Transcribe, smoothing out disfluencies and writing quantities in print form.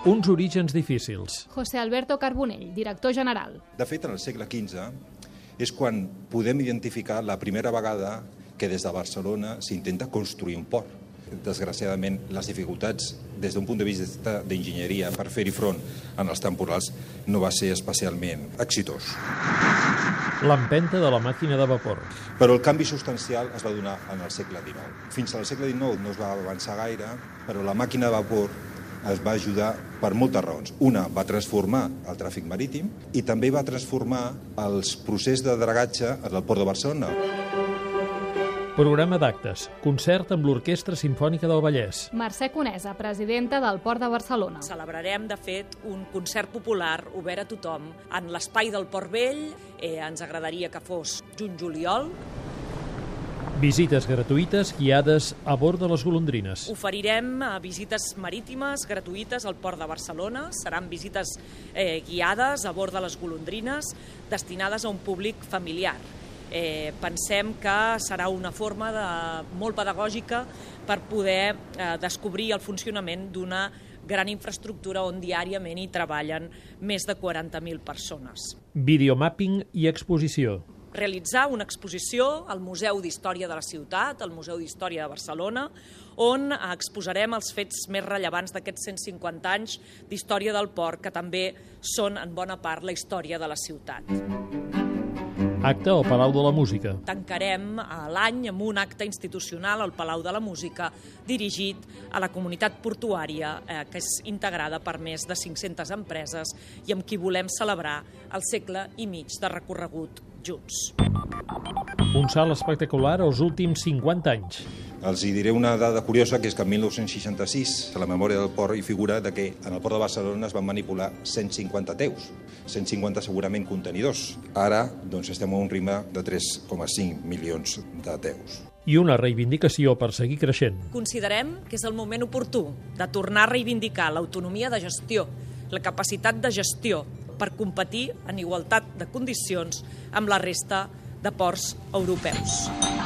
Uns orígens difícils. José Alberto Carbonell, director general. De fet, en el segle XV és quan podem identificar la primera vegada que des de Barcelona s'intenta construir un port. Desgraciadament, les dificultats des d'un punt de vista d'enginyeria per fer-hi front en els temporals no va ser especialment exitós. L'empenta de la màquina de vapor. Però el canvi substancial es va donar en el segle XIX. Fins al segle XIX no es va avançar gaire, però la màquina de vapor es va ajudar per moltes raons. Una, va transformar el tràfic marítim i també va transformar els processos de dragatge al Port de Barcelona. Programa d'actes. Concert amb l'Orquestra Simfònica del Vallès. Mercè Conesa, presidenta del Port de Barcelona. Celebrarem, de fet, un concert popular obert a tothom en l'espai del Port Vell. Ens agradaria que fos juny-juliol. Visites gratuïtes guiades a bord de les golondrines. Oferirem visites marítimes gratuïtes al Port de Barcelona. Seran visites guiades a bord de les golondrines destinades a un públic familiar. Pensem que serà una forma molt pedagògica per poder descobrir el funcionament d'una gran infraestructura on diàriament hi treballen més de 40.000 persones. Videomapping i exposició. Realitzar una exposició al Museu d'Història de la Ciutat, al Museu d'Història de Barcelona, on exposarem els fets més rellevants d'aquests 150 anys d'història del port, que també són en bona part la història de la ciutat. Acte al Palau de la Música. Tancarem l'any amb un acte institucional al Palau de la Música dirigit a la comunitat portuària que és integrada per més de 500 empreses i amb qui volem celebrar el segle i mig de recorregut junts. Un salt espectacular als últims 50 anys. Els hi diré una dada curiosa, que és que en 1966, a la memòria del port, hi figura que en el port de Barcelona es van manipular 150 teus, 150 segurament contenidors. Ara estem a un ritme de 3,5 milions de teus. I una reivindicació per seguir creixent. Considerem que és el moment oportú de tornar a reivindicar l'autonomia de gestió, la capacitat de gestió per competir en igualtat de condicions amb la resta de ports europeus.